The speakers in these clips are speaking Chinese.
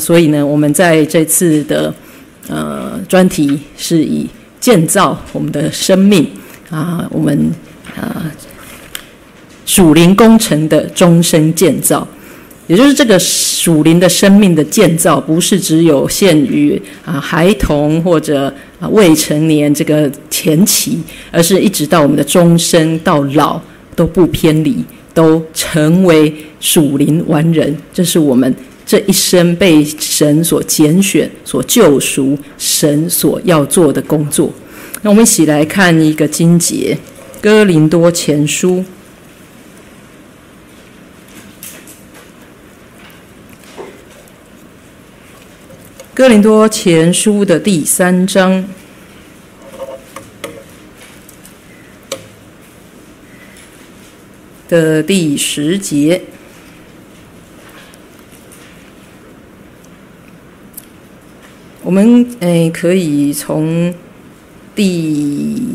所以呢，我们在这次的专题是以建造我们的生命我们属灵工程的终身建造。也就是这个属灵的生命的建造，不是只有限于孩童或者未成年这个前期，而是一直到我们的终身到老都不偏离，都成为属灵完人。这是我们这一生被神所拣选、所救赎，神所要做的工作。那我们一起来看一个经节，哥林多前书。哥林多前书的第3章的第10节，我们可以从第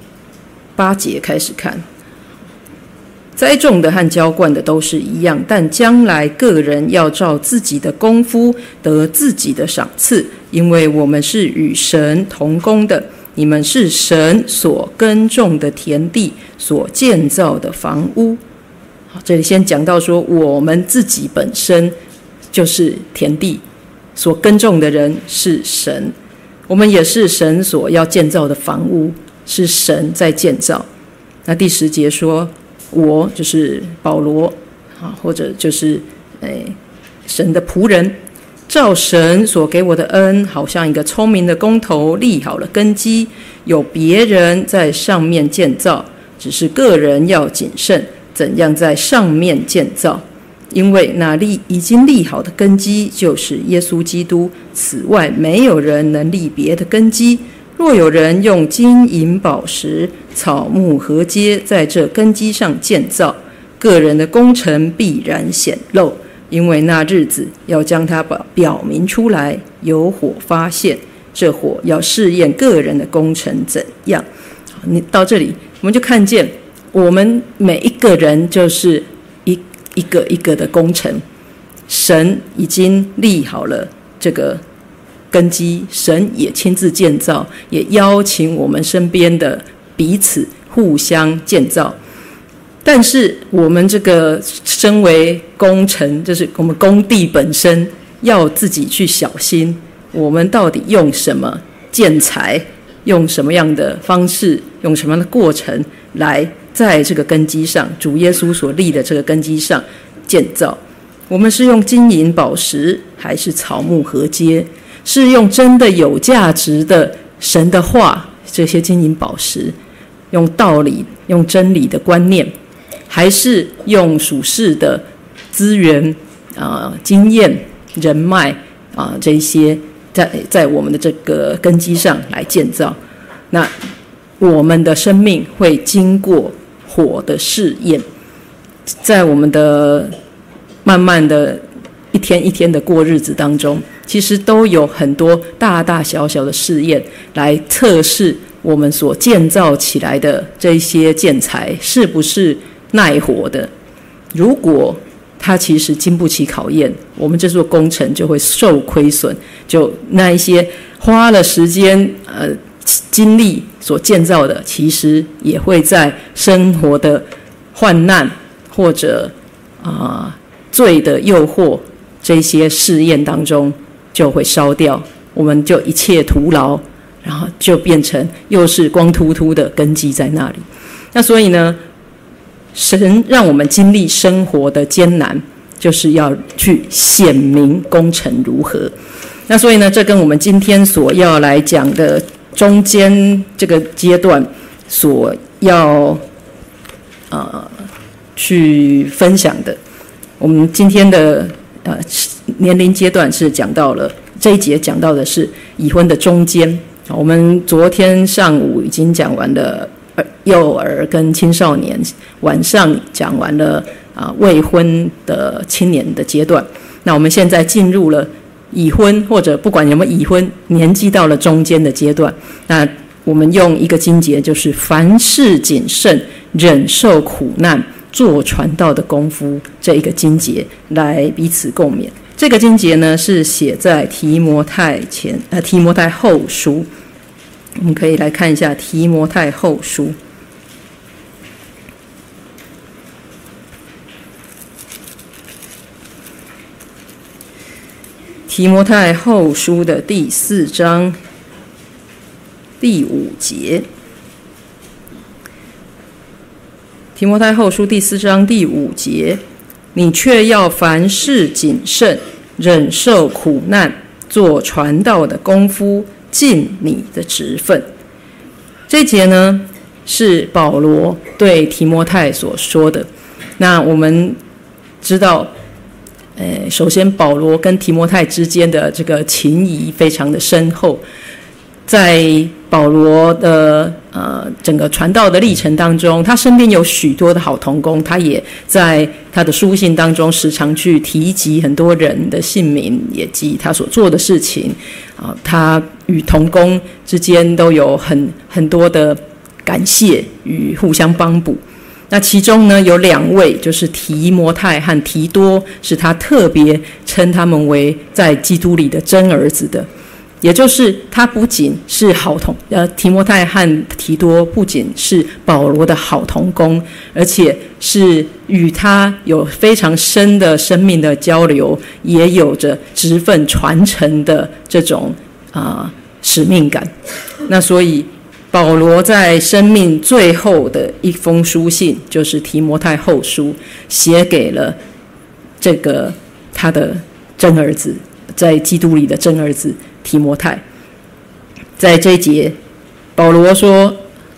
8节开始看。栽种的和浇灌的都是一样，但将来个人要照自己的功夫得自己的赏赐，因为我们是与神同工的。你们是神所耕种的田地，所建造的房屋。好，这里先讲到说，我们自己本身就是田地，所耕种的人是神，我们也是神所要建造的房屋，是神在建造。那第10节说，我就是保罗或者就是神的仆人，照神所给我的恩，好像一个聪明的工头立好了根基，有别人在上面建造，只是个人要谨慎怎样在上面建造。因为那已经立好的根基就是耶稣基督，此外没有人能立别的根基。若有人用金银宝石、草木禾秸在这根基上建造，个人的工程必然显露，因为那日子要将它表明出来，有火发现，这火要试验个人的工程怎样。你到这里我们就看见，我们每一个人就是一个一个的工程，神已经立好了这个根基，神也亲自建造，也邀请我们身边的彼此互相建造。但是我们这个身为工程，就是我们工地本身，要自己去小心，我们到底用什么建材，用什么样的方式，用什么样的过程来在这个根基上，主耶稣所立的这个根基上建造。我们是用金银宝石，还是草木禾秸？是用真的有价值的神的话，这些金银宝石，用道理、用真理的观念，还是用属世的资源经验、人脉这些在我们的这个根基上来建造？那我们的生命会经过火的试验，在我们的慢慢的一天一天的过日子当中，其实都有很多大大小小的试验来测试我们所建造起来的这些建材是不是耐火的。如果它其实经不起考验，我们这座工程就会受亏损，就那一些花了时间精力所建造的，其实也会在生活的患难或者罪的诱惑这些试验当中就会烧掉，我们就一切徒劳，然后就变成又是光秃秃的根基在那里。那所以呢，神让我们经历生活的艰难，就是要去显明工程如何。那所以呢，这跟我们今天所要来讲的中间这个阶段所要去分享的，我们今天的年龄阶段是讲到了这一节讲到的是已婚的中间。我们昨天上午已经讲完了幼儿跟青少年，晚上讲完了未婚的青年的阶段。那我们现在进入了已婚，或者不管有没有已婚，年纪到了中间的阶段。那我们用一个经节，就是凡事谨慎，忍受苦难，做传道的功夫，这一个经节来彼此共勉。 这个经节呢是写在提摩太后书，我们可以来看一下提摩太后书。提摩太后书的第4章第5节。提摩太后书第4章第5节，你却要凡事谨慎，忍受苦难，做传道的功夫，尽你的职分。这节呢是保罗对提摩太所说的。那我们知道首先保罗跟提摩太之间的这个情谊非常的深厚，在保罗的整个传道的历程当中，他身边有许多的好同工，他也在他的书信当中时常去提及很多人的姓名，也及他所做的事情他与同工之间都有很多的感谢与互相帮补。那其中呢有2位，就是提摩太和提多，是他特别称他们为在基督里的真儿子的。也就是他不仅是提摩太和提多不仅是保罗的好同工，而且是与他有非常深的生命的交流，也有着职分传承的这种使命感。那所以保罗在生命最后的一封书信，就是提摩太后书，写给了这个他的真儿子，在基督里的真儿子提摩太。在这一节保罗说，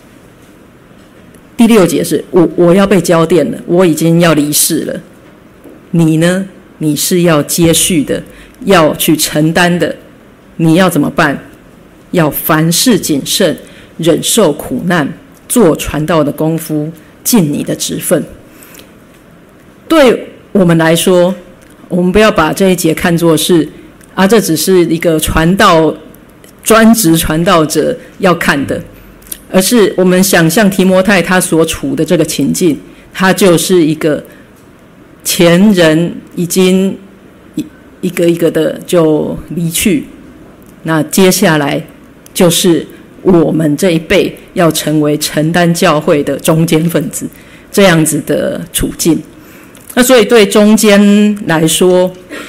第6节是我要被交奠了，我已经要离世了，你呢，你是要接续的，要去承担的，你要怎么办？要凡事谨慎，忍受苦难，做传道的功夫，尽你的职分。对我们来说，我们不要把这一节看作是这只是一个专职传道者要看的，而是我们想象提摩太他所处的这个情境，他就是一个前人已经一个一个的就离去，那接下来就是我们这一辈要成为承担教会的中间分子，这样子的处境。那所以对中间来说，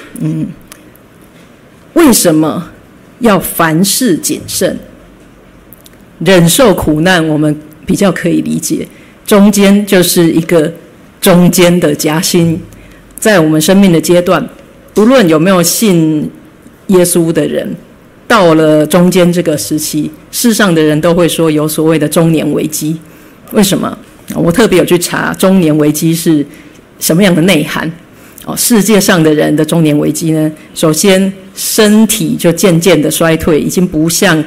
为什么要凡事谨慎？忍受苦难我们比较可以理解，中间就是一个中间的夹心。在我们生命的阶段，无论有没有信耶稣的人，到了中间这个时期，世上的人都会说有所谓的中年危机。为什么？我特别有去查中年危机是什么样的内涵。世界上的人的中年危机呢，首先身体就渐渐的衰退，已经不像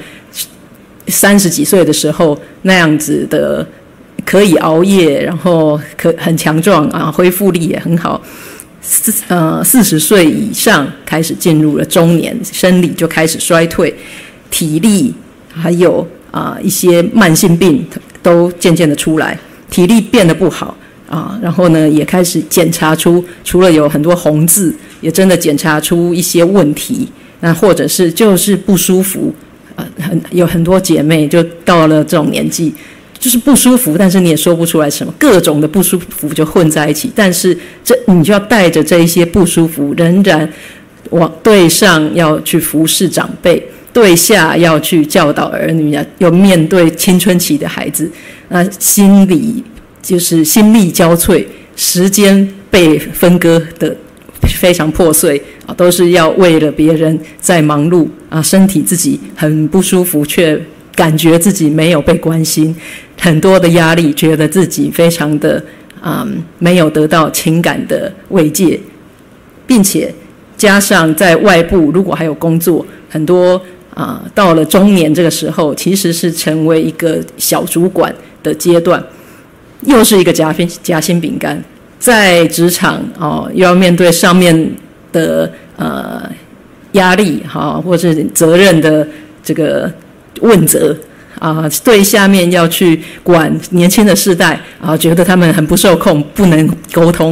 30几岁的时候那样子的可以熬夜，然后很强壮恢复力也很好。40岁以上开始进入了中年，生理就开始衰退，体力还有一些慢性病都渐渐的出来，体力变得不好然后呢也开始检查出，除了有很多红字，也真的检查出一些问题，那或者是就是不舒服有很多姐妹就到了这种年纪，就是不舒服，但是你也说不出来什么，各种的不舒服就混在一起，但是你就要带着这一些不舒服，仍然往对上要去服侍长辈，对下要去教导儿女，要面对青春期的孩子，心里就是心力交瘁，时间被分割的非常破碎都是要为了别人在忙碌身体自己很不舒服，却感觉自己没有被关心，很多的压力，觉得自己非常的没有得到情感的慰藉，并且加上在外部如果还有工作，很多到了中年这个时候，其实是成为一个小主管的阶段，又是一个夹心饼干。在职场又要面对上面的压力或是责任的这个问责对下面要去管年轻的世代觉得他们很不受控，不能沟通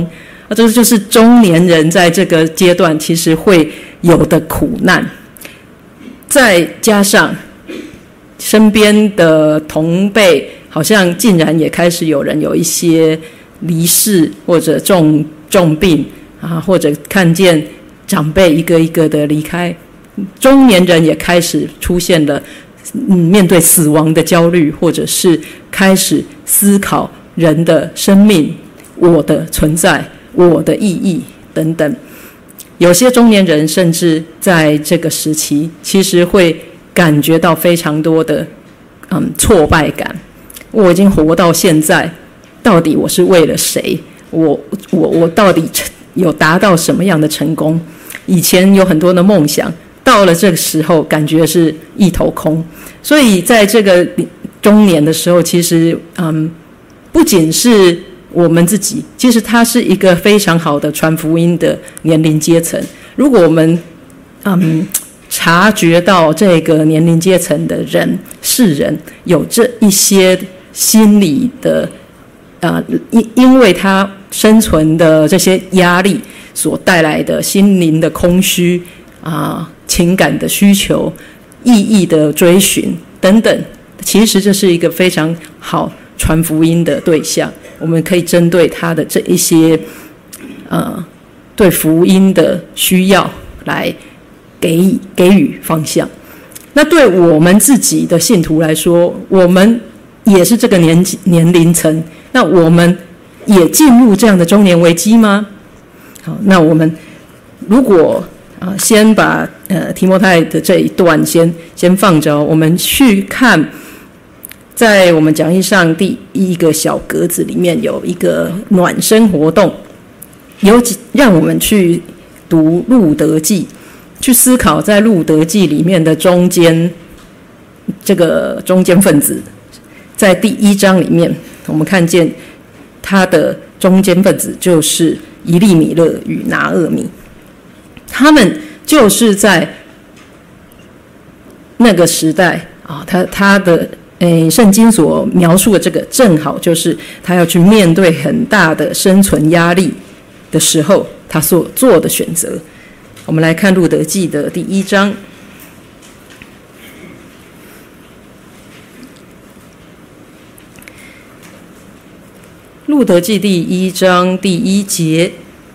这就是中年人在这个阶段其实会有的苦难。再加上身边的同辈好像竟然也开始有人有一些离世或者重病啊，或者看见长辈一个一个的离开，中年人也开始出现了面对死亡的焦虑，或者是开始思考人的生命、我的存在、我的意义等等。有些中年人甚至在这个时期其实会感觉到非常多的挫败感。我已经活到现在，到底我是为了谁？我到底有达到什么样的成功？以前有很多的梦想，到了这个时候感觉是一头空。所以在这个中年的时候，其实不仅是我们自己，其实它是一个非常好的传福音的年龄阶层。如果我们察觉到这个年龄阶层的世人有这一些心理的因为他生存的这些压力所带来的心灵的空虚情感的需求、意义的追寻等等，其实这是一个非常好传福音的对象。我们可以针对他的这一些对福音的需要来给予方向。那对我们自己的信徒来说，我们也是这个年龄层，那我们也进入这样的中年危机吗？好，那我们如果先把提摩太的这一段先放着，我们去看在我们讲义上第一个小格子里面有一个暖身活动，让我们去读路德记，去思考在路德记里面的这个中间分子。在第1章里面，我们看见他的中间分子就是以利米勒与拿俄米，他们就是在那个时代他的圣经所描述的这个，正好就是他要去面对很大的生存压力的时候，他所做的选择。我们来看路德记的第1章。路德记第1章第1节：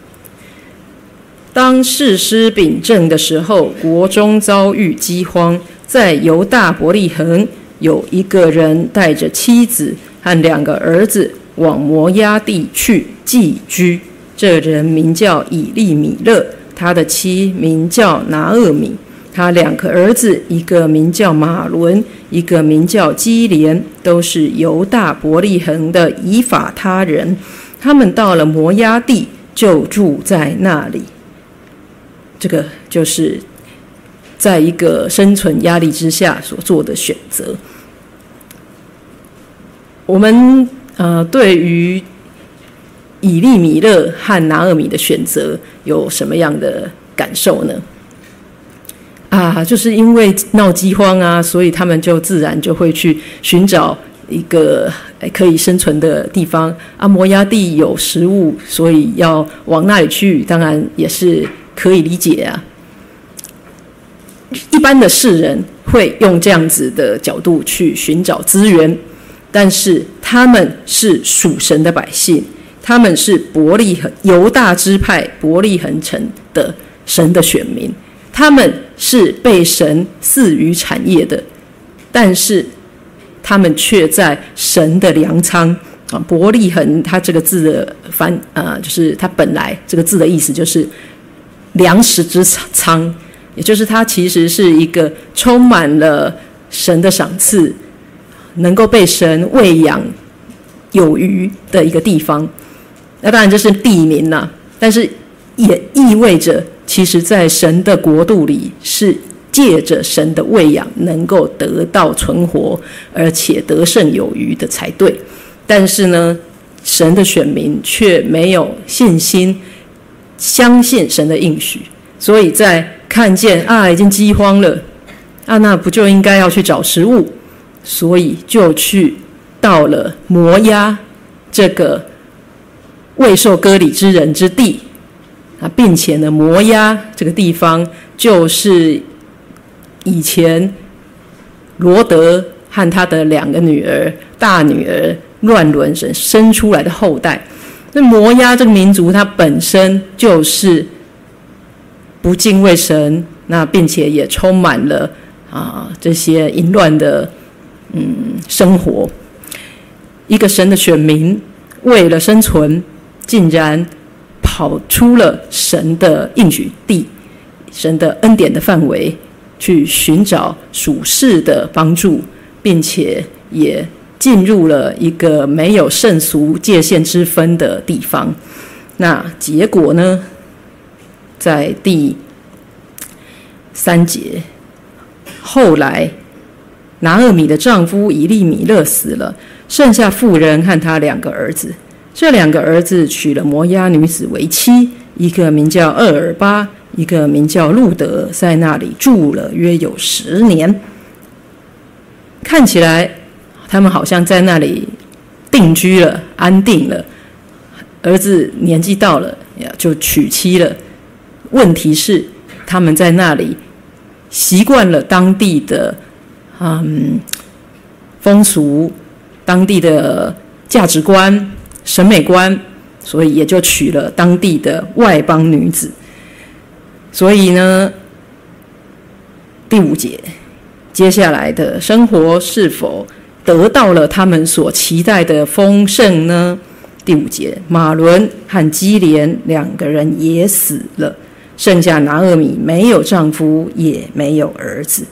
当士师秉政的时候，国中遭遇饥荒，在犹大伯利恒有一个人带着妻子和2个儿子往摩押地去寄居，这人名叫以利米勒，他的妻名叫拿俄米，他2个儿子，一个名叫马伦，一个名叫基连，都是犹大伯利恒的以法他人。他们到了摩押地，就住在那里。这个就是在一个生存压力之下所做的选择。我们对于以利米勒和拿俄米的选择有什么样的感受呢？就是因为闹饥荒所以他们就自然就会去寻找一个可以生存的地方。摩押地有食物，所以要往那里去，当然也是可以理解啊。一般的世人会用这样子的角度去寻找资源，但是他们是属神的百姓，他们是犹大支派伯利恒城的神的选民，他们是被神赐予产业的，但是他们却在神的粮仓伯利恒，它这个字的就是它本来这个字的意思就是粮食之仓，也就是它其实是一个充满了神的赏赐，能够被神喂养有余的一个地方。那当然这是地名啦，但是也意味着其实在神的国度里是借着神的喂养能够得到存活，而且得胜有余的才对。但是呢，神的选民却没有信心相信神的应许，所以在看见已经饥荒了那不就应该要去找食物，所以就去到了摩押这个未受割礼之人之地并且呢，摩押这个地方就是以前罗德和他的2个女儿、大女儿乱伦生出来的后代。那摩押这个民族，它本身就是不敬畏神，那并且也充满了这些淫乱的生活。一个神的选民，为了生存，竟然跑出了神的应许地、神的恩典的范围，去寻找属世的帮助，并且也进入了一个没有圣俗界限之分的地方。那结果呢，在第3节，后来拿俄米的丈夫以利米勒死了，剩下妇人和他2个儿子。这2个儿子娶了摩押女子为妻，一个名叫厄尔巴，一个名叫路德，在那里住了约有10年。看起来他们好像在那里定居了、安定了。儿子年纪到了，就娶妻了。问题是，他们在那里习惯了当地的风俗、当地的价值观、审美观，所以也就娶了当地的外邦女子。所以呢，第5节，接下来的生活是否得到了他们所期待的丰盛呢？第5节，马伦和基连2个人也死了，剩下拿俄米没有丈夫，也没有儿子。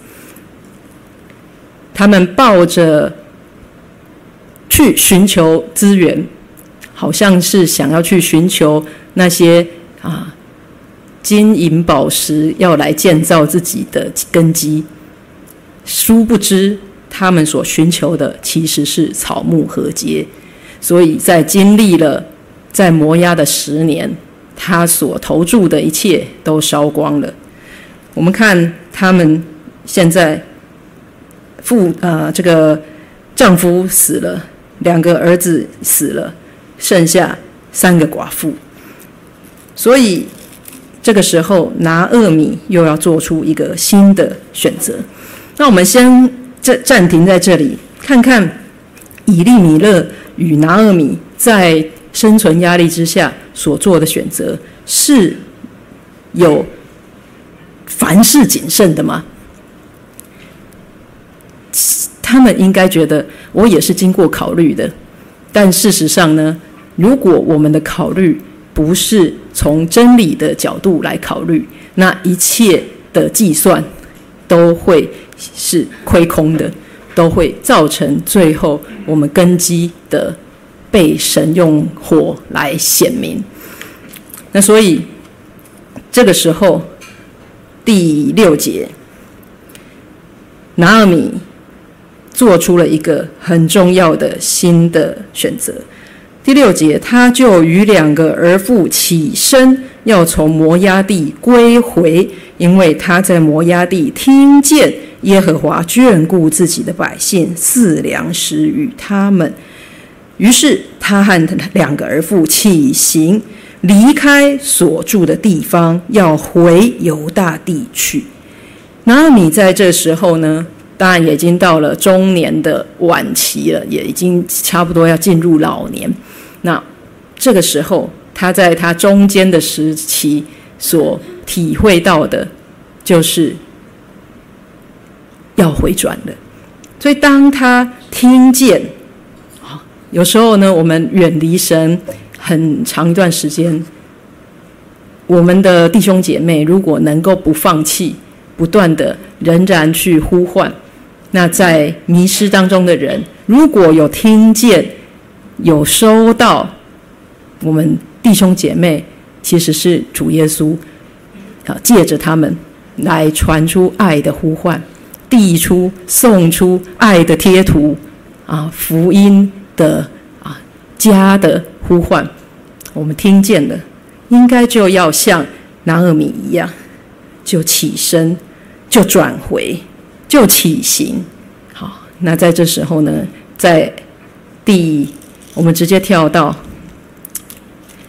他们抱着去寻求资源，好像是想要去寻求那些金银宝石，要来建造自己的根基。殊不知，他们所寻求的其实是草木禾秸。所以在经历了在摩押的10年，他所投注的一切都烧光了。我们看他们现在这个丈夫死了，2个儿子死了，剩下3个寡妇。所以这个时候拿俄米又要做出一个新的选择。那我们先暂停在这里，看看以利米勒与拿俄米在生存压力之下所做的选择，是有凡事谨慎的吗？他们应该觉得我也是经过考虑的，但事实上呢，如果我们的考虑不是从真理的角度来考虑，那一切的计算都会是亏空的，都会造成最后我们根基的被神用火来显明。那所以这个时候第6节，拿俄米做出了一个很重要的新的选择。第6节，他就与2个儿妇起身，要从摩押地归回，因为他在摩押地听见耶和华眷顾自己的百姓，赐粮食与他们。于是他和2个儿妇起行，离开所住的地方，要回犹大地去。拿俄米在这时候呢，当然也已经到了中年的晚期了，也已经差不多要进入老年。那这个时候，他在他中间的时期所体会到的，就是要回转了。所以当他听见，有时候呢，我们远离神很长一段时间，我们的弟兄姐妹如果能够不放弃，不断的仍然去呼唤，那在迷失当中的人，如果有听见有收到我们弟兄姐妹其实是主耶稣借着他们来传出爱的呼唤，递出送出爱的贴图福音的家的呼唤，我们听见了，应该就要像拿俄米一样，就起身，就转回，就起行。好，那在这时候呢，我们直接跳到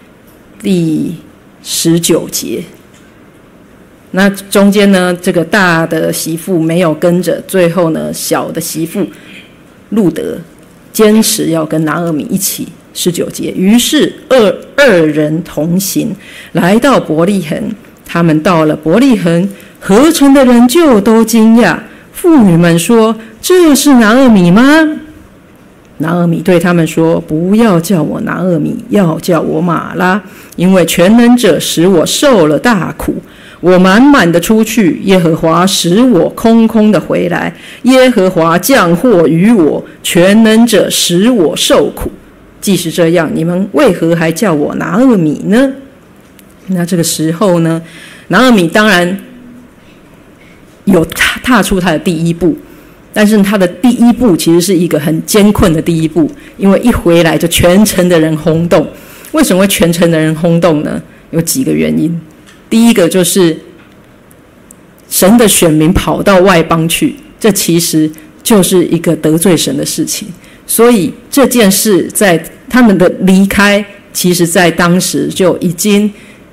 第19节。那中间呢，这个大的媳妇没有跟着，最后呢，小的媳妇路得坚持要跟拿俄米一起。19节，于是二人同行，来到伯利恒。他们到了伯利恒，合城的人就都惊讶。妇女们说：“这是拿俄米吗？”拿俄米对他们说：“不要叫我拿俄米，要叫我玛拉，因为全能者使我受了大苦。我满满的出去，耶和华使我空空的回来。耶和华降祸于我，全能者使我受苦。既是这样，你们为何还叫我拿俄米呢？”那这个时候呢，拿俄米当然有踏出他的第一步，但是他的第一步其实是一个很艰困的第一步，因为一回来就全城的人轰动。为什么会全城的人轰动呢？有几个原因。第一个就是神的选民跑到外邦去，这其实就是一个得罪神的事情。所以这件事在他们的离开，其实在当时就已经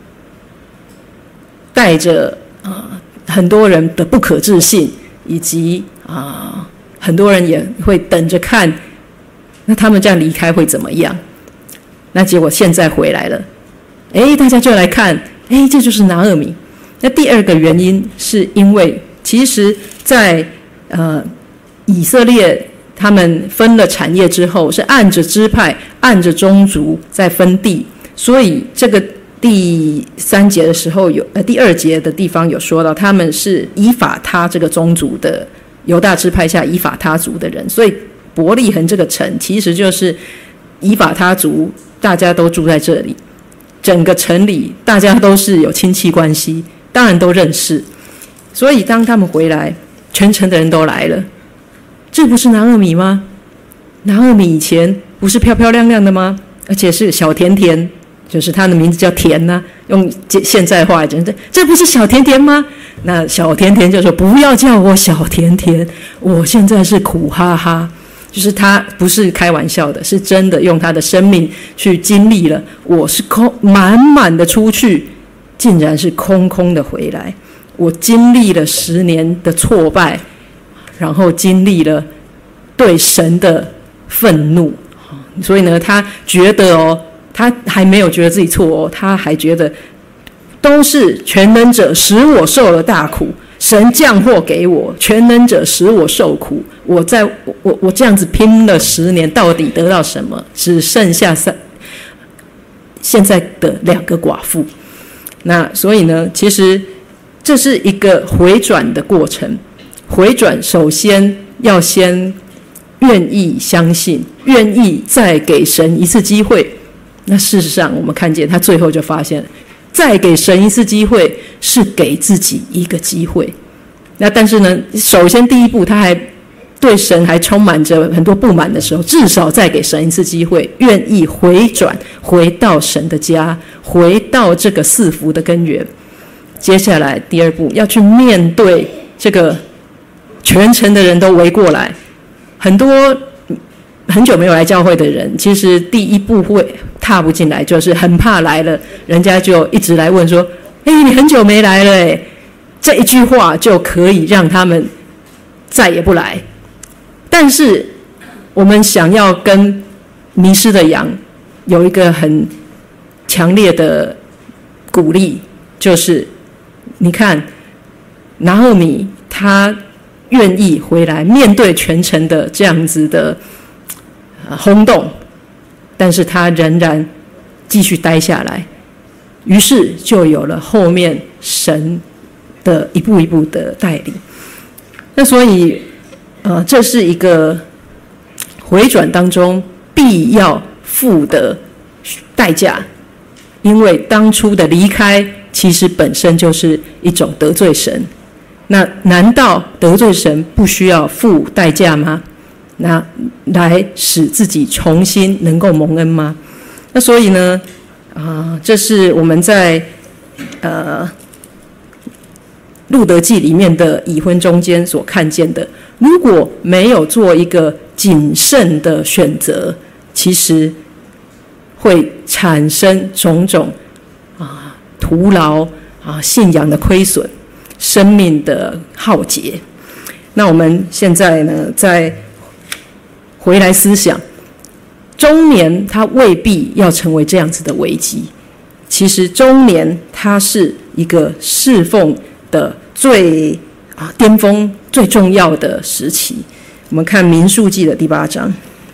带着很多人的不可置信，以及很多人也会等着看，那他们这样离开会怎么样？那结果现在回来了，大家就来看，这就是拿俄米。那第二个原因是因为，其实在以色列他们分了产业之后，是按着支派、按着宗族在分地，所以这个第3节的时候第2节的地方有说到，他们是以法他这个宗族的犹大支派下以法他族的人，所以伯利恒这个城其实就是以法他族，大家都住在这里，整个城里大家都是有亲戚关系，当然都认识。所以当他们回来，全城的人都来了。这不是拿俄米吗？拿俄米以前不是漂漂亮亮的吗？而且是小甜甜，就是他的名字叫甜啊，用现在话来讲，这不是小甜甜吗？那小甜甜就说：“不要叫我小甜甜，我现在是苦哈哈。”就是他不是开玩笑的，是真的用他的生命去经历了。我是满满的出去，竟然是空空的回来。我经历了10年的挫败，然后经历了对神的愤怒，所以呢，他觉得他还没有觉得自己错他还觉得都是全能者使我受了大苦，神降祸给我，全能者使我受苦。我这样子拼了10年，到底得到什么？只剩下现在的2个寡妇。那所以呢，其实这是一个回转的过程。回转首先要先愿意相信，愿意再给神一次机会。那事实上我们看见他最后就发现，再给神一次机会是给自己一个机会。那但是呢，首先第一步他还对神还充满着很多不满的时候，至少再给神一次机会，愿意回转，回到神的家，回到这个4福的根源。接下来第2步要去面对这个全城的人都围过来，很多很久没有来教会的人，其实第一步会踏不进来，就是很怕来了，人家就一直来问说：“你很久没来了这一句话就可以让他们再也不来。但是我们想要跟迷失的羊有一个很强烈的鼓励，就是你看拿俄米他愿意回来面对全城的这样子的轰动，但是他仍然继续待下来，于是就有了后面神的一步一步的带领。那所以这是一个回转当中必要付的代价，因为当初的离开其实本身就是一种得罪神。那难道得罪神不需要付代价吗？那来使自己重新能够蒙恩吗？那所以呢，这是我们在路得记里面的已婚中间所看见的。如果没有做一个谨慎的选择，其实会产生种种徒劳信仰的亏损，生命的浩劫。那我们现在呢，再回来思想，中年它未必要成为这样子的危机。其实中年它是一个侍奉的最巅峰、最重要的时期。我们看民数记的第8章。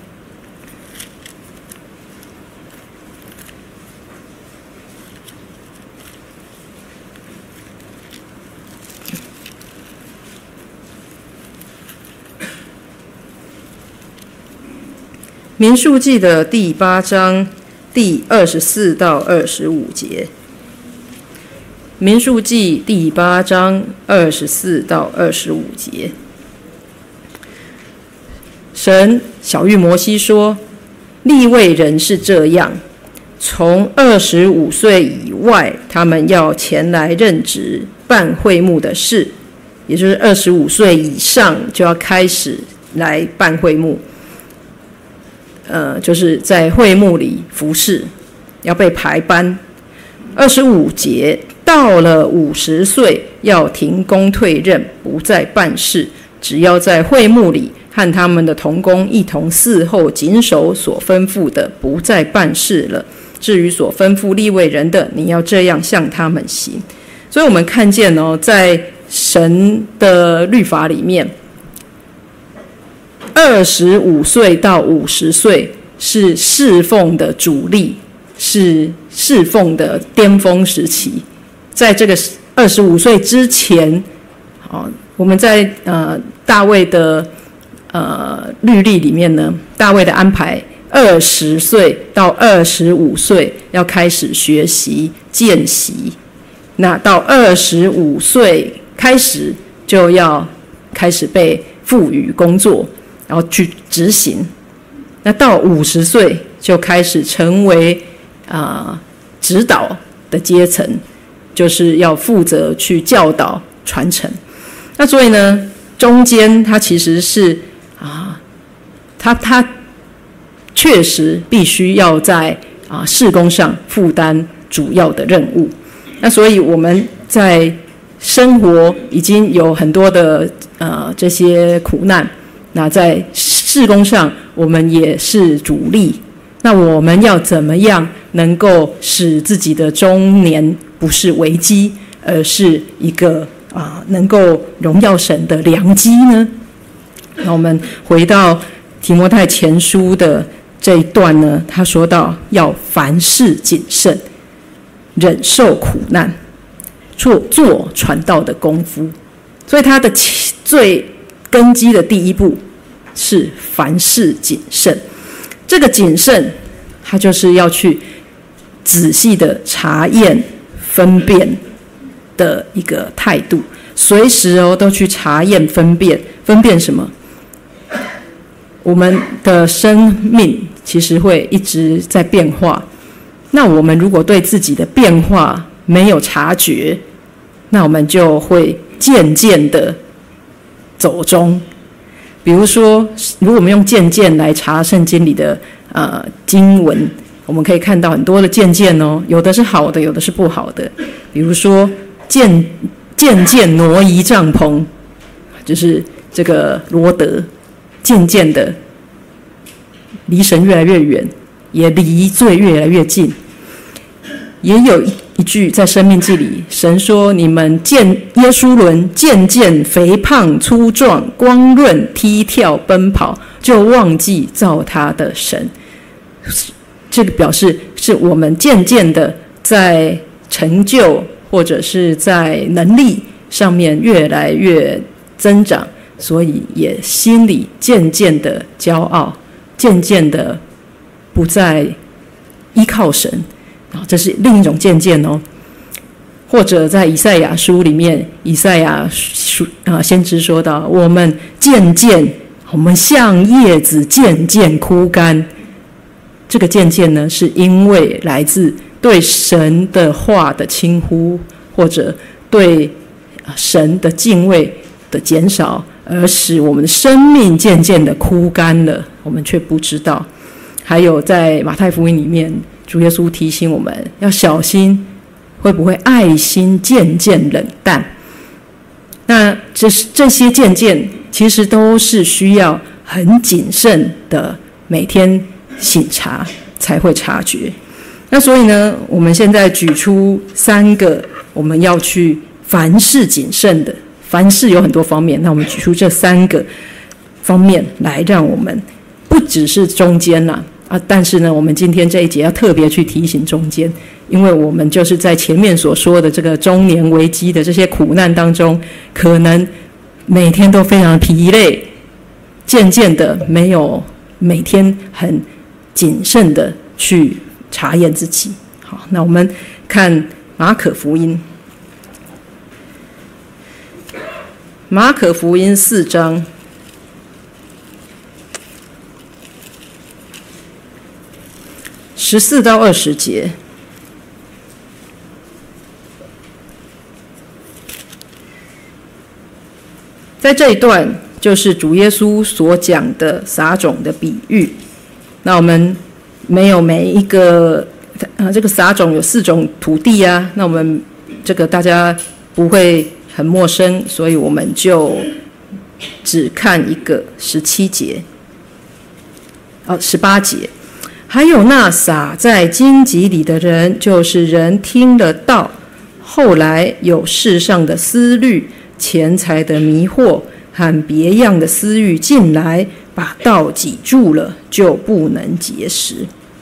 民数记的第8章第24到25节。民数记第8章24到25节。神晓谕摩西说，利未人是这样，从25岁以外，他们要前来任职办会幕的事，也就是25岁以上就要开始来办会幕，就是在会幕里服侍，要被排班。25节，到了50岁要停工退任，不再办事，只要在会幕里和他们的同工一同伺候，谨守所吩咐的，不再办事了。至于所吩咐利未人的，你要这样向他们行。所以我们看见在神的律法里面，25岁到50岁是侍奉的主力，是侍奉的巅峰时期。在这个25岁之前，我们在大卫的律例里面呢，大卫的安排20岁到25岁要开始学习见习，那到25岁开始就要开始被赋予工作，然后去执行。那到50岁就开始成为指导的阶层，就是要负责去教导传承。那所以呢，中间它其实是他确实必须要在事工上负担主要的任务。那所以我们在生活已经有很多的这些苦难，那在事工上我们也是主力。那我们要怎么样能够使自己的中年不是危机，而是一个能够荣耀神的良机呢？那我们回到提摩太前书的这一段呢，他说到要凡事谨慎，忍受苦难，做传道的功夫。所以他的最根基的第一步是凡事谨慎。这个谨慎，他就是要去仔细的查验、分辨的一个态度，随时都去查验、分辨什么？我们的生命其实会一直在变化，那我们如果对自己的变化没有察觉，那我们就会渐渐的走中。比如说，如果我们用渐渐来查圣经里的经文，我们可以看到很多的渐渐有的是好的，有的是不好的。比如说渐渐挪移帐篷，就是这个罗德渐渐的离神越来越远，也离罪越来越近。也有一句在申命记里，神说：你们见耶书伦渐渐肥胖粗壮，光润踢跳奔跑，就忘记造他的神。这个表示是我们渐渐的在成就或者是在能力上面越来越增长，所以也心里渐渐的骄傲，渐渐的不再依靠神。这是另一种渐渐或者在以赛亚书里面，以赛亚先知说到，我们像叶子渐渐枯干。这个渐渐呢，是因为来自对神的话的轻忽，或者对神的敬畏的减少，而使我们的生命渐渐的枯干了，我们却不知道。还有在马太福音里面，主耶稣提醒我们要小心会不会爱心渐渐冷淡？那这些渐渐其实都是需要很谨慎的每天省察才会察觉。那所以呢，我们现在举出3个我们要去凡事谨慎的，凡事有很多方面，那我们举出这3个方面来，让我们不只是中间啦但是呢，我们今天这一节要特别去提醒中间，因为我们就是在前面所说的这个中年危机的这些苦难当中，可能每天都非常疲累，渐渐的没有每天很谨慎的去查验自己。好，那我们看马可福音4章14到20节。在这一段就是主耶稣所讲的撒种的比喻。那我们没有每一个这个撒种有4种土地啊，那我们这个大家不会很陌生，所以我们就只看一个17节18节。还有那撒在荆棘里的人，就是人听了道，后来有世上的思虑、钱财的迷惑和别样的私欲进来，把道挤住了，就不能结实。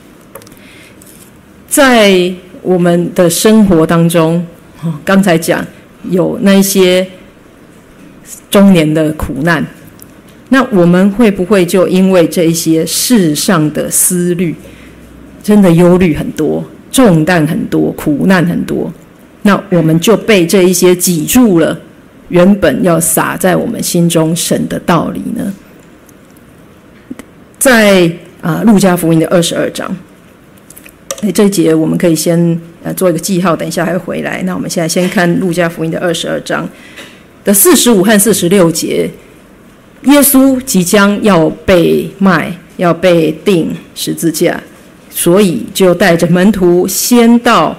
在我们的生活当中，刚才讲有那些中年的苦难，那我们会不会就因为这一些世上的思虑，真的忧虑很多，重担很多，苦难很多，那我们就被这一些挤住了原本要撒在我们心中神的道理呢？在路加福音的22章，这一节我们可以先做一个记号，等一下还会回来。那我们现在先看路加福音的22章的45和46节。耶稣即将要被卖，要被钉十字架，所以就带着门徒先到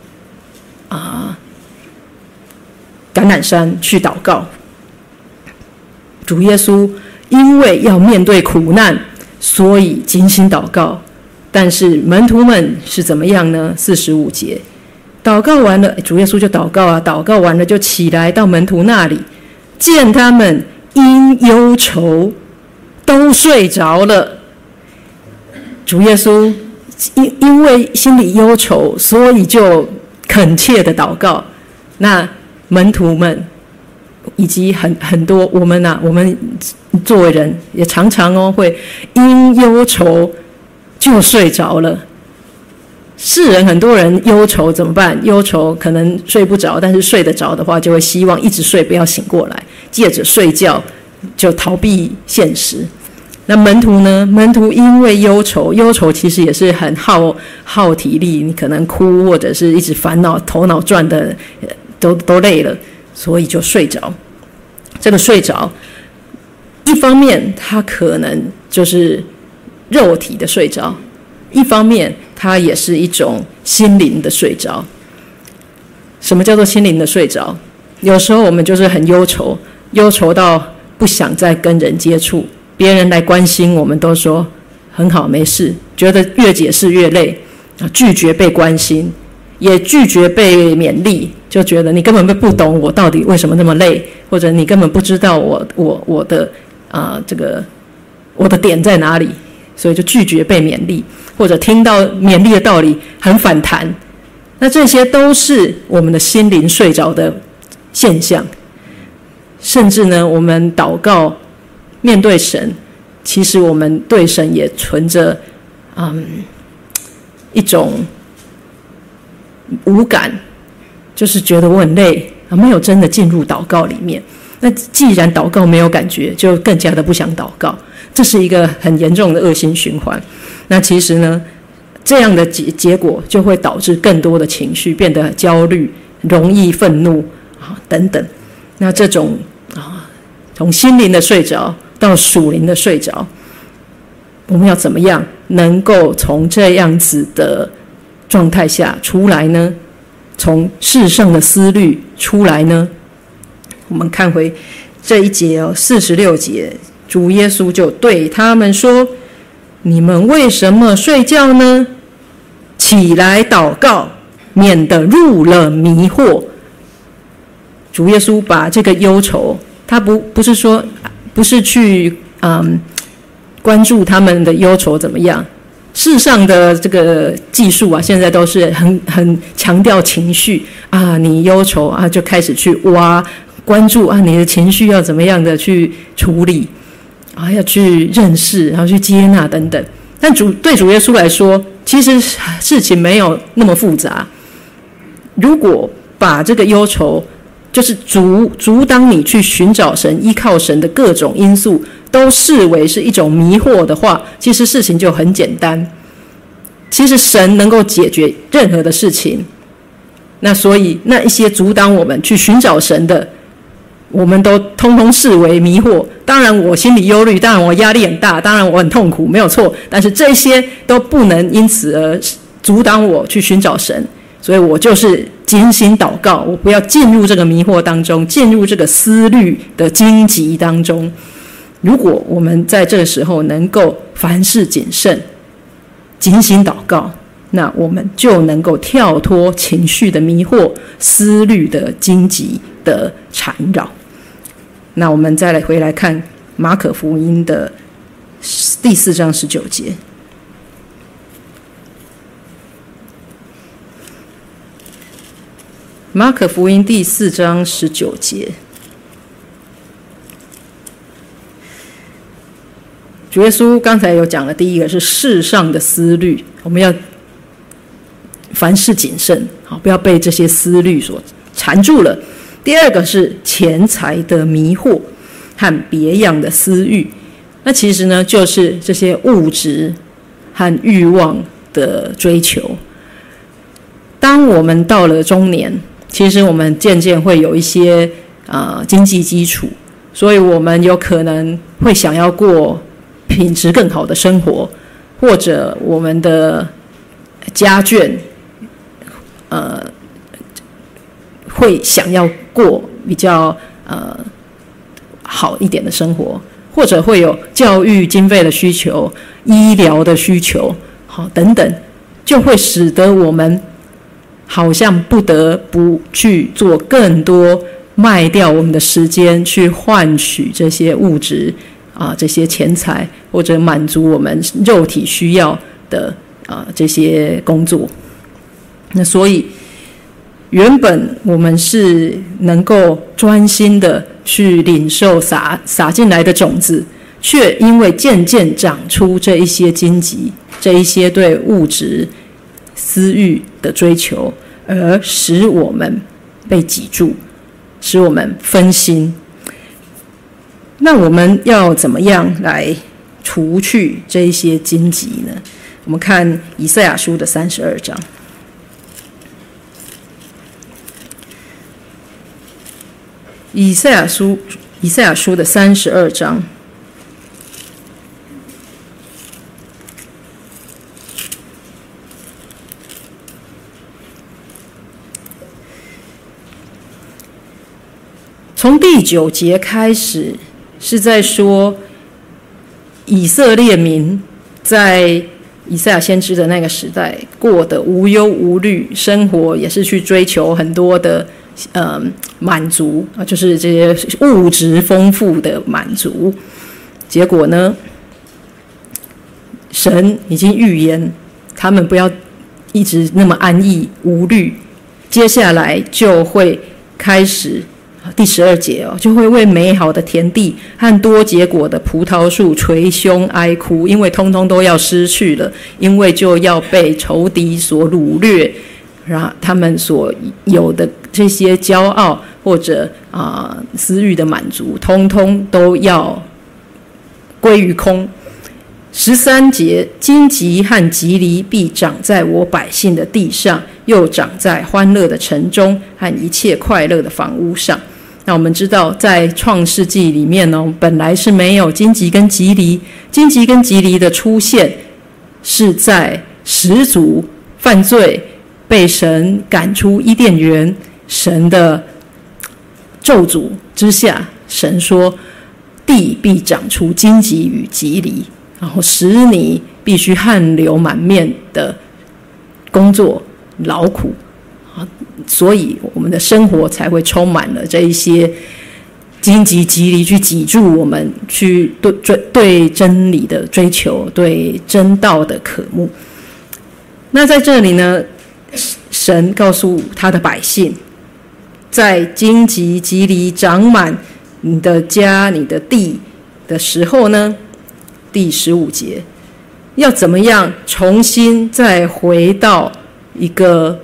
橄榄山去祷告。主耶稣因为要面对苦难，所以精心祷告。但是门徒们是怎么样呢？45节，祷告完了，主耶稣就祷告祷告完了就起来到门徒那里，见他们因忧愁都睡着了。主耶稣因为心里忧愁，所以就恳切的祷告。那门徒们以及很多我们作为人也常常会因忧愁就睡着了。世人很多人忧愁怎么办？忧愁可能睡不着，但是睡得着的话，就会希望一直睡，不要醒过来，借着睡觉就逃避现实。那门徒呢？门徒因为忧愁其实也是很耗体力，你可能哭或者是一直烦恼，头脑转的都累了，所以就睡着。这个睡着，一方面他可能就是肉体的睡着，一方面它也是一种心灵的睡着。什么叫做心灵的睡着？有时候我们就是很忧愁到不想再跟人接触，别人来关心我们都说很好没事，觉得越解释越累，拒绝被关心，也拒绝被勉励，就觉得你根本不懂我到底为什么那么累，或者你根本不知道我的我的点在哪里，所以就拒绝被勉励，或者听到勉励的道理很反弹。那这些都是我们的心灵睡着的现象。甚至呢，我们祷告面对神，其实我们对神也存着一种无感，就是觉得我很累，没有真的进入祷告里面。那既然祷告没有感觉，就更加的不想祷告，这是一个很严重的恶性循环。那其实呢，这样的结果就会导致更多的情绪变得焦虑，容易愤怒等等。那这种从心灵的睡着到属灵的睡着，我们要怎么样能够从这样子的状态下出来呢？ 从世上的思虑出来呢？我们看回这一节46节，主耶稣就对他们说：你们为什么睡觉呢？起来祷告，免得入了迷惑。主耶稣把这个忧愁，他不是说不是去关注他们的忧愁怎么样。世上的这个技术啊，现在都是很强调情绪啊，你忧愁啊，就开始去关注啊，你的情绪要怎么样的去处理啊，要去认识，然后去接纳等等。但对主耶稣来说，其实事情没有那么复杂。如果把这个忧愁，就是阻挡你去寻找神、依靠神的各种因素，都视为是一种迷惑的话，其实事情就很简单。其实神能够解决任何的事情，那所以那一些阻挡我们去寻找神的，我们都通通视为迷惑。当然我心里忧虑，当然我压力很大，当然我很痛苦，没有错，但是这些都不能因此而阻挡我去寻找神。所以我就是警醒祷告，我不要进入这个迷惑当中，进入这个思虑的荆棘当中。如果我们在这个时候能够凡事谨慎，警醒祷告，那我们就能够跳脱情绪的迷惑、思虑的荆棘的缠绕。那我们再来回来看马可福音的第4章19节。马可福音第4章19节，主耶稣刚才有讲了，第一个是世上的思虑，我们要凡事谨慎，好，不要被这些思虑所缠住了。第二个是钱财的迷惑和别样的私欲，那其实呢，就是这些物质和欲望的追求。当我们到了中年，其实我们渐渐会有一些经济基础，所以我们有可能会想要过品质更好的生活，或者我们的家眷会想要过比较好一点的生活，或者会有教育经费的需求、医疗的需求，好等等，就会使得我们好像不得不去做更多，卖掉我们的时间去换取这些物质这些钱财，或者满足我们肉体需要的这些工作。那所以原本我们是能够专心的去领受撒进来的种子，却因为渐渐长出这一些荆棘，这一些对物质私欲的追求，而使我们被挤住，使我们分心。那我们要怎么样来除去这一些荆棘呢？我们看以赛亚书的32章。以赛亚书的32章。从第9节开始，是在说以色列民在以赛亚先知的那个时代过得无忧无虑，生活也是去追求很多的满足，就是这些物质丰富的满足。结果呢，神已经预言他们不要一直那么安逸无虑，接下来就会开始第12节就会为美好的田地和多结果的葡萄树捶胸哀哭，因为通通都要失去了，因为就要被仇敌所掳掠，然后他们所有的这些骄傲或者私欲的满足，通通都要归于空。13节，荆棘和棘藜必长在我百姓的地上，又长在欢乐的城中和一切快乐的房屋上。那我们知道在创世纪里面呢，本来是没有荆棘跟棘藜，荆棘跟棘藜的出现是在始祖犯罪被神赶出伊甸园，神的咒诅之下，神说地必长出荆棘与棘藜，然后使你必须汗流满面的工作劳苦，所以我们的生活才会充满了这一些荆棘棘藜，去挤住我们去对真理的追求，对真道的渴慕。那在这里呢，神告诉他的百姓，在荆棘棘藜长满你的家你的地的时候呢，第15节要怎么样重新再回到一个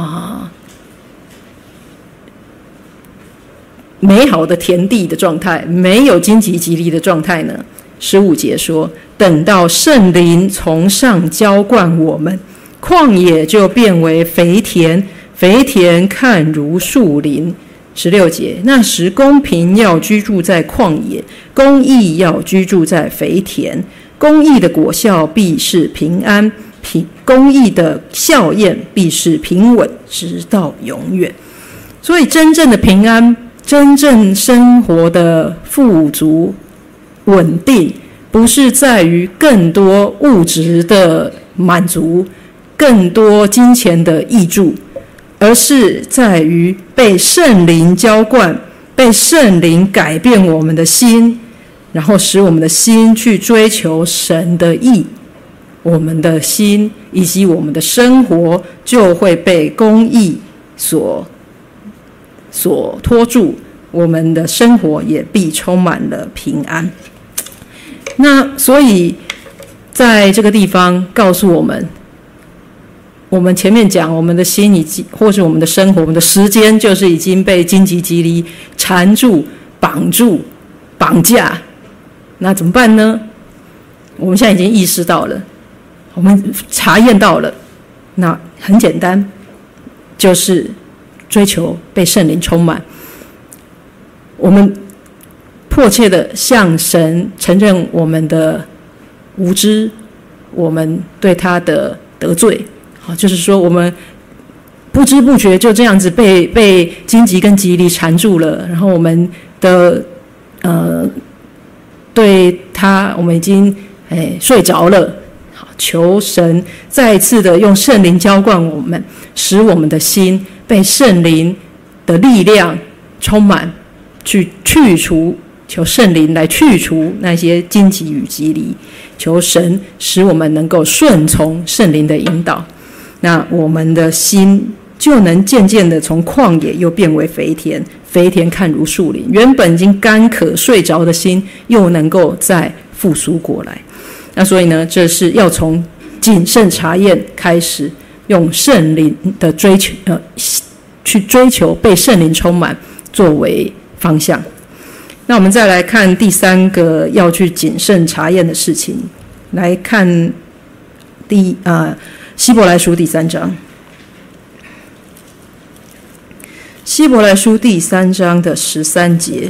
美好的田地的状态，没有荆棘棘藜的状态呢？15节说，等到圣灵从上浇灌我们，旷野就变为肥田，肥田看如树林。16节，那时公平要居住在旷野，公义要居住在肥田。公义的果效必是平安，公义的效验必是平稳，直到永远。所以真正的平安，真正生活的富足稳定，不是在于更多物质的满足，更多金钱的益助，而是在于被圣灵浇灌，被圣灵改变我们的心，然后使我们的心去追求神的义，我们的心以及我们的生活就会被公义所托住，我们的生活也必充满了平安。那所以在这个地方告诉我们，我们前面讲我们的心以及或是我们的生活，我们的时间就是已经被荆棘棘藜缠住、绑住、绑架，那怎么办呢？我们现在已经意识到了，我们查验到了，那很简单，就是追求被圣灵充满。我们迫切的向神承认我们的无知，我们对他的得罪，就是说我们不知不觉就这样子被荆棘跟棘藜缠住了，然后我们的对他我们已经睡着了。求神再一次的用圣灵浇灌我们，使我们的心被圣灵的力量充满，去去除，求圣灵来去除那些荆棘与棘藜，求神使我们能够顺从圣灵的引导，那我们的心就能渐渐的从旷野又变为肥田，肥田看如树林，原本已经干渴睡着的心又能够再复苏过来。那所以呢，这是要从谨慎查验开始，用圣灵的追求去追求被圣灵充满作为方向。那我们再来看第3个要去谨慎查验的事情，来看希伯来书第3章。希伯来书第3章的13节。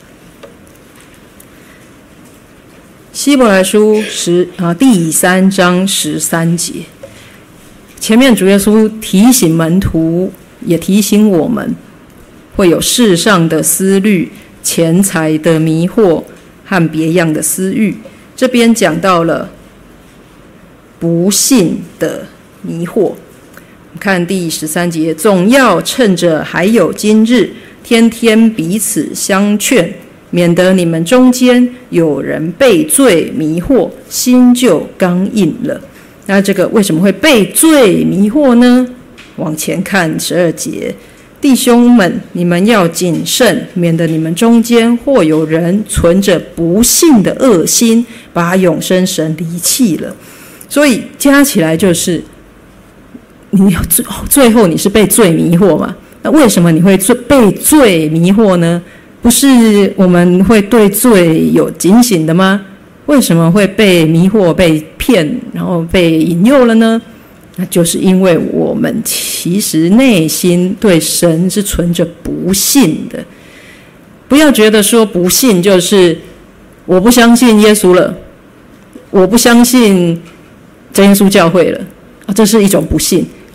希伯来书第3章13节，前面主耶稣提醒门徒，也提醒我们，会有世上的思虑、钱财的迷惑和别样的私欲。这边讲到了不信的迷惑。看第13节，总要趁着还有今日，天天彼此相劝，免得你们中间有人被罪迷惑，心就刚硬了。那这个为什么会被罪迷惑呢？往前看12节，弟兄们，你们要谨慎，免得你们中间或有人存着不信的恶心，把永生神离弃了。所以加起来就是你最后你是被罪迷惑嘛？那为什么你会被罪迷惑呢？不是我们会对罪有警醒的吗？为什么会被迷惑、被骗，然后被引诱了呢？那就是因为我们其实内心对神是存着不信的。不要觉得说不信就是我不相信耶稣了，我不相信真耶稣教会了，这是一种不信。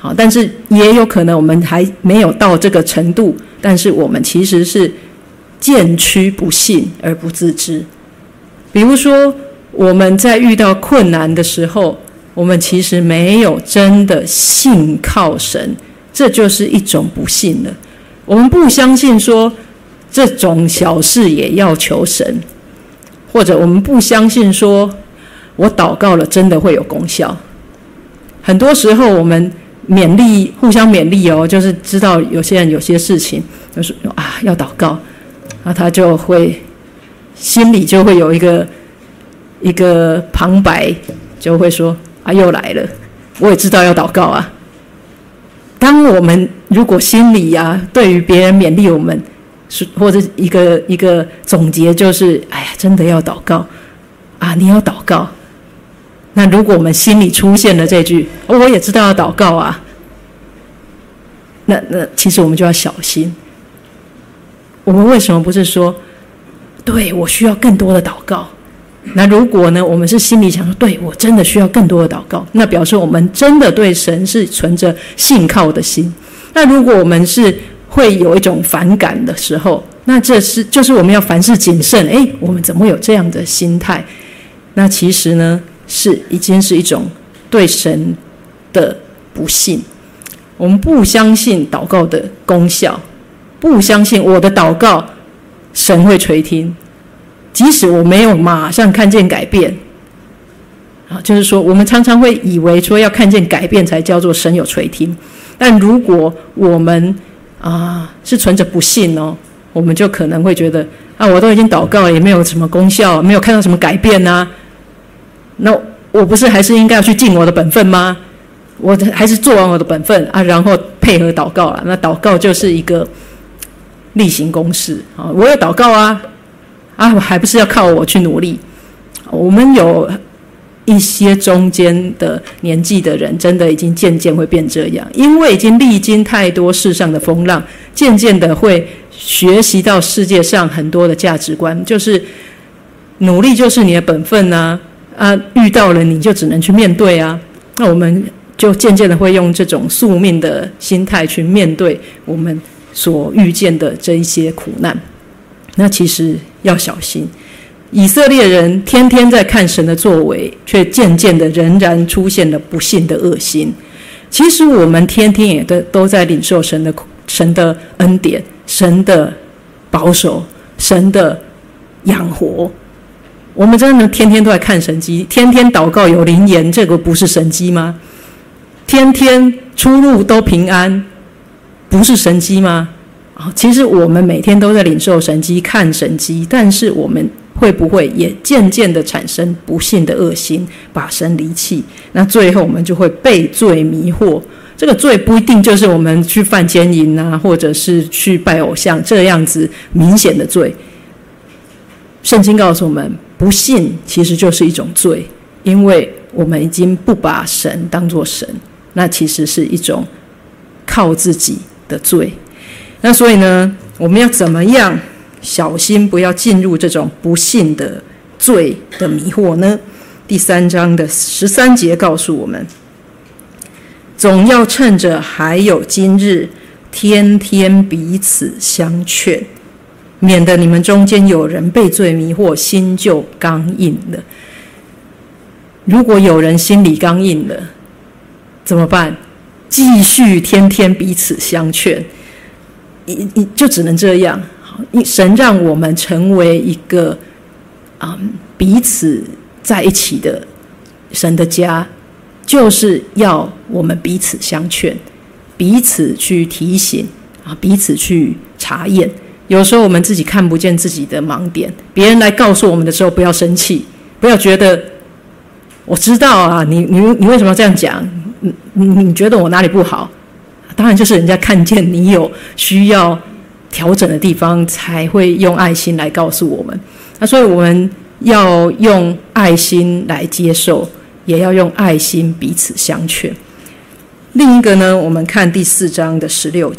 好，但是也有可能我们还没有到这个程度，但是我们其实是渐趋不信而不自知。比如说我们在遇到困难的时候，我们其实没有真的信靠神，这就是一种不信了。我们不相信说这种小事也要求神，或者我们不相信说我祷告了真的会有功效。很多时候我们互相勉励哦，就是知道有些人有些事情就是要祷告，那他就会心里就会有一个旁白，就会说又来了，我也知道要祷告啊。当我们如果心里对于别人勉励我们，或者一个总结就是真的要祷告你要祷告。那如果我们心里出现了这句我也知道要祷告啊，那其实我们就要小心。我们为什么不是说对我需要更多的祷告？那如果呢我们是心里想说对我真的需要更多的祷告，那表示我们真的对神是存着信靠的心。那如果我们是会有一种反感的时候，那就是我们要凡事谨慎。我们怎么会有这样的心态？那其实呢已经是一种对神的不信。我们不相信祷告的功效，不相信我的祷告神会垂听，即使我没有马上看见改变。就是说我们常常会以为说要看见改变才叫做神有垂听，但如果我们是存着不信我们就可能会觉得我都已经祷告了也没有什么功效，没有看到什么改变那我不是还是应该要去尽我的本分吗？我还是做完我的本分然后配合祷告了。那祷告就是一个例行公事我有祷告我还不是要靠我去努力。我们有一些中间的年纪的人真的已经渐渐会变这样，因为已经历经太多世上的风浪，渐渐的会学习到世界上很多的价值观，就是努力就是你的本分遇到了你就只能去面对那我们就渐渐的会用这种宿命的心态去面对我们所遇见的这一些苦难。那其实要小心，以色列人天天在看神的作为，却渐渐的仍然出现了不信的恶心。其实我们天天也都在领受神的恩典，神的保守，神的养活。我们真的天天都在看神迹，天天祷告有灵言，这个不是神迹吗？天天出入都平安，不是神迹吗？其实我们每天都在领受神迹，看神迹，但是我们会不会也渐渐的产生不信的恶心，把神离弃？那最后我们就会被罪迷惑。这个罪不一定就是我们去犯奸淫或者是去拜偶像这样子明显的罪。圣经告诉我们，不信其实就是一种罪，因为我们已经不把神当作神，那其实是一种靠自己的罪。那所以呢，我们要怎么样小心不要进入这种不信的罪的迷惑呢？第3章的13节告诉我们，总要趁着还有今日，天天彼此相劝，免得你们中间有人被罪迷惑，心就刚硬了。如果有人心里刚硬了怎么办？继续天天彼此相劝，就只能这样。神让我们成为一个彼此在一起的神的家，就是要我们彼此相劝，彼此去提醒彼此去查验。有时候我们自己看不见自己的盲点，别人来告诉我们的时候，不要生气，不要觉得我知道你为什么要这样讲？你觉得我哪里不好？当然就是人家看见你有需要调整的地方，才会用爱心来告诉我们。那所以我们要用爱心来接受，也要用爱心彼此相劝。另一个呢，我们看第4章的16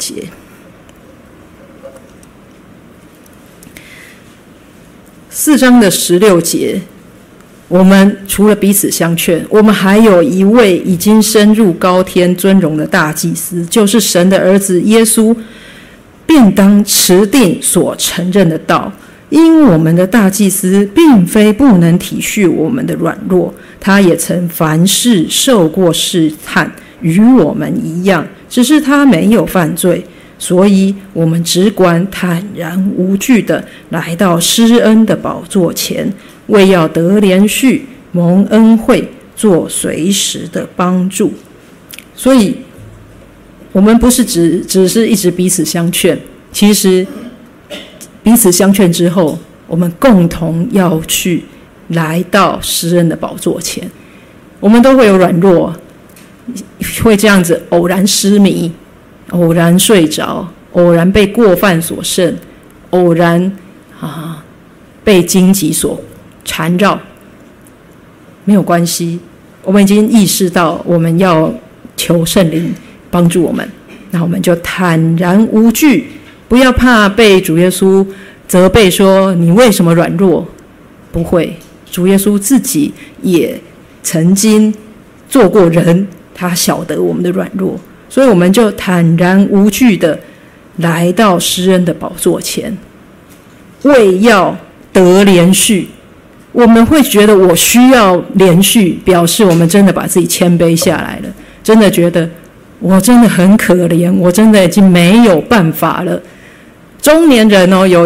节。4章的16节我们除了彼此相劝，我们还有一位已经升入高天尊荣的大祭司，就是神的儿子耶稣，便当持定所承认的道。因我们的大祭司并非不能体恤我们的软弱，他也曾凡事受过试探，与我们一样，只是他没有犯罪。所以我们只管坦然无惧的来到施恩的宝座前，为要得连续蒙恩惠，做随时的帮助。所以我们不是只是一直彼此相劝，其实彼此相劝之后，我们共同要去来到施恩的宝座前。我们都会有软弱，会这样子偶然失迷，偶然睡着，偶然被过犯所胜，偶然被荆棘所缠绕。没有关系，我们已经意识到我们要求圣灵帮助我们，那我们就坦然无惧，不要怕被主耶稣责备说你为什么软弱。不会，主耶稣自己也曾经做过人，他晓得我们的软弱，所以我们就坦然无惧的来到施恩的宝座前，为要得连续。我们会觉得我需要连续，表示我们真的把自己谦卑下来了，真的觉得我真的很可怜，我真的已经没有办法了。中年人有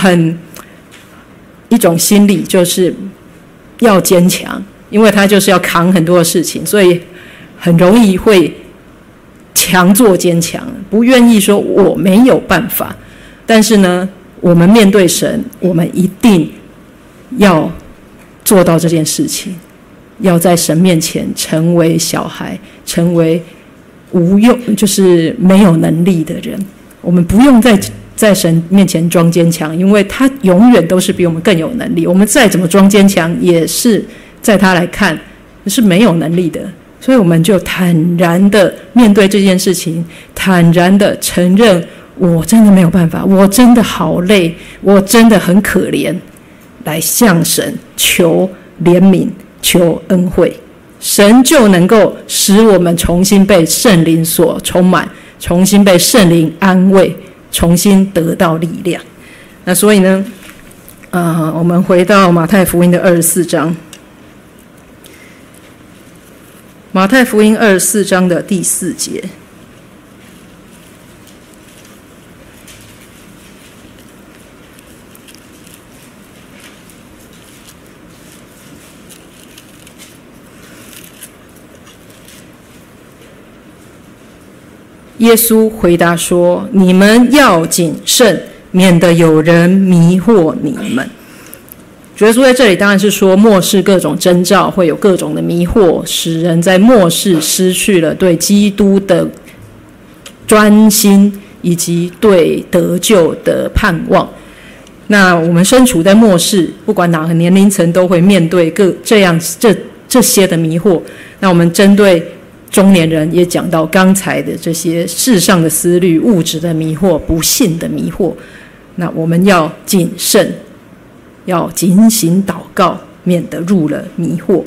一种心理，就是要坚强，因为他就是要扛很多的事情，所以很容易会强作坚强，不愿意说我没有办法。但是呢，我们面对神，我们一定要做到这件事情，要在神面前成为小孩，成为无用，就是没有能力的人。我们不用在神面前装坚强，因为他永远都是比我们更有能力。我们再怎么装坚强，也是在他来看是没有能力的。所以我们就坦然的面对这件事情，坦然的承认我真的没有办法，我真的好累，我真的很可怜，来向神求怜悯，求恩惠。神就能够使我们重新被圣灵所充满，重新被圣灵安慰，重新得到力量。那所以呢，我们回到马太福音的24章，马太福音24章的第4节。耶稣回答说：你们要谨慎，免得有人迷惑你们。主耶稣在这里当然是说，末世各种征兆会有各种的迷惑，使人在末世失去了对基督的专心，以及对得救的盼望。那我们身处在末世，不管哪个年龄层都会面对这些的迷惑。那我们针对中年人也讲到刚才的这些世上的思虑、物质的迷惑、不信的迷惑。那我们要谨慎，要警醒祷告，免得入了迷惑。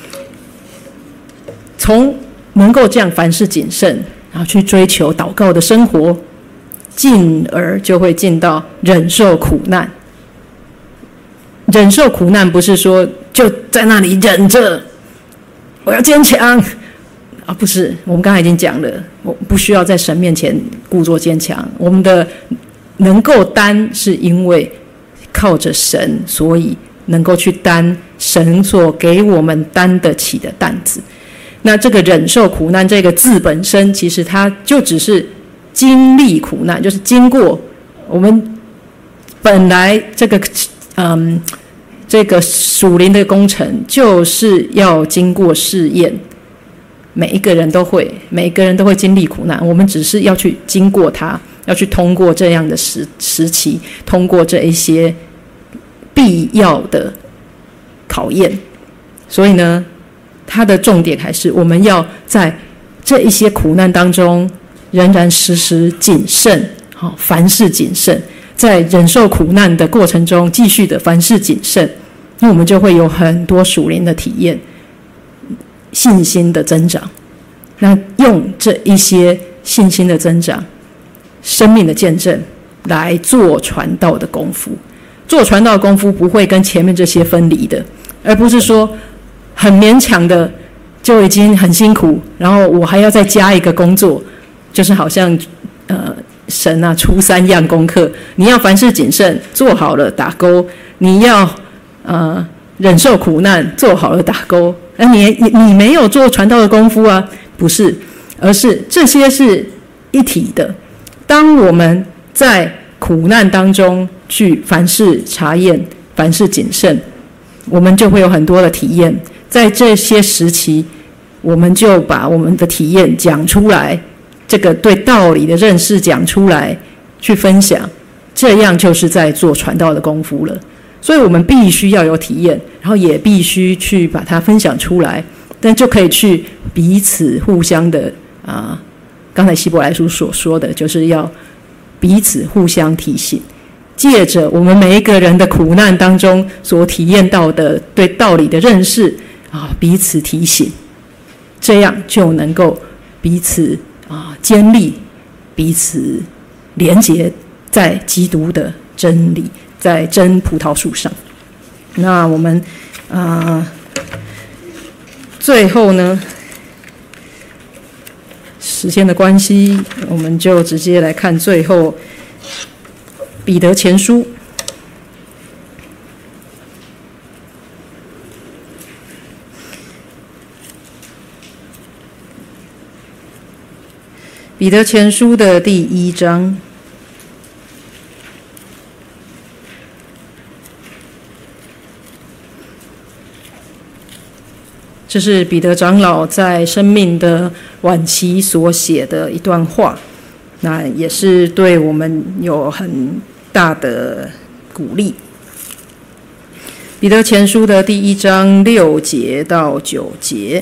从能够这样凡事谨慎，然后去追求祷告的生活，进而就会进到忍受苦难。忍受苦难不是说就在那里忍着，我要坚强不是，我们刚才已经讲了，我不需要在神面前故作坚强。我们的能够担，是因为靠着神，所以能够去担神所给我们担得起的担子。那这个忍受苦难这个字本身，其实它就只是经历苦难，就是经过我们本来这个属灵的工程，就是要经过试验。每一个人都会经历苦难，我们只是要去经过它，要去通过这样的时期，通过这一些必要的考验。所以呢，它的重点还是我们要在这一些苦难当中，仍然时时谨慎，凡事谨慎，在忍受苦难的过程中，继续的凡事谨慎， 那我们就会有很多属灵的体验，信心的增长。那用这一些信心的增长、生命的见证来做传道的功夫。做传道的功夫不会跟前面这些分离的，而不是说很勉强的就已经很辛苦，然后我还要再加一个工作，就是好像神啊出3样功课，你要凡事谨慎，做好了打勾；你要忍受苦难，做好了打勾。你没有做传道的功夫啊，不是，而是这些是一体的。当我们在苦难当中去凡事查验，凡事谨慎，我们就会有很多的体验。在这些时期，我们就把我们的体验讲出来，这个对道理的认识讲出来，去分享，这样就是在做传道的功夫了。所以我们必须要有体验，然后也必须去把它分享出来，但就可以去彼此互相的刚才希伯来书所说的，就是要彼此互相提醒，借着我们每一个人的苦难当中所体验到的对道理的认识彼此提醒，这样就能够彼此坚立，彼此连结在基督的真理，在真葡萄树上。那我们最后呢，时间的关系，我们就直接来看最后彼得前书。彼得前书的第1章，这是彼得长老在生命的晚期所写的一段话，那也是对我们有很大的鼓励。彼得前书的第1章6节到9节。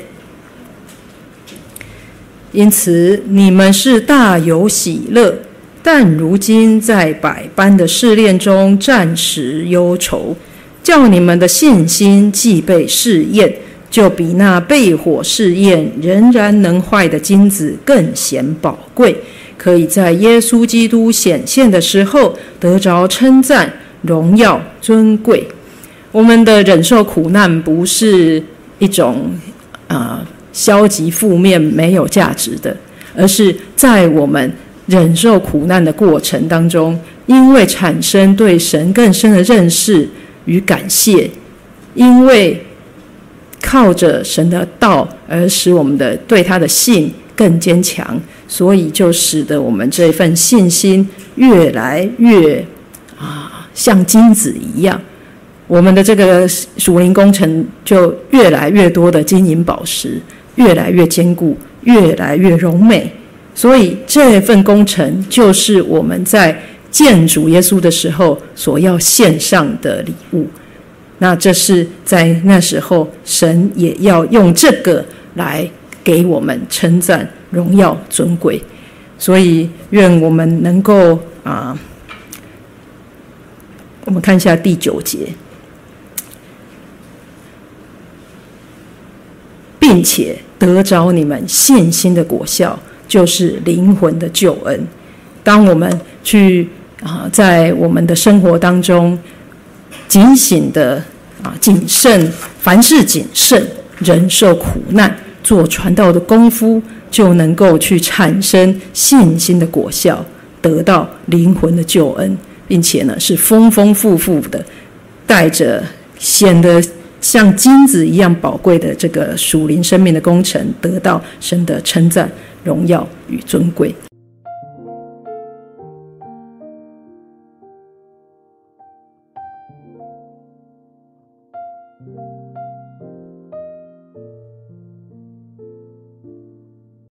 因此你们是大有喜乐，但如今在百般的试炼中暂时忧愁，叫你们的信心既被试验，就比那被火试验仍然能坏的金子更显宝贵，可以在耶稣基督显现的时候得着称赞、荣耀、尊贵。我们的忍受苦难不是一种消极负面没有价值的，而是在我们忍受苦难的过程当中，因为产生对神更深的认识与感谢，因为靠着神的道而使我们的对他的信更坚强，所以就使得我们这份信心越来越像金子一样，我们的这个属灵工程就越来越多的金银宝石，越来越坚固，越来越柔美。所以这份工程就是我们在见主耶稣的时候所要献上的礼物。那这是在那时候神也要用这个来给我们称赞、荣耀、尊贵。所以愿我们能够我们看一下第9节，并且得着你们信心的果效，就是灵魂的救恩。当我们去在我们的生活当中警醒的谨慎，凡事谨慎，忍受苦难，做传道的功夫，就能够去产生信心的果效，得到灵魂的救恩，并且呢是丰丰富富的，带着显得像金子一样宝贵的这个属灵生命的工程，得到神的称赞、荣耀与尊贵。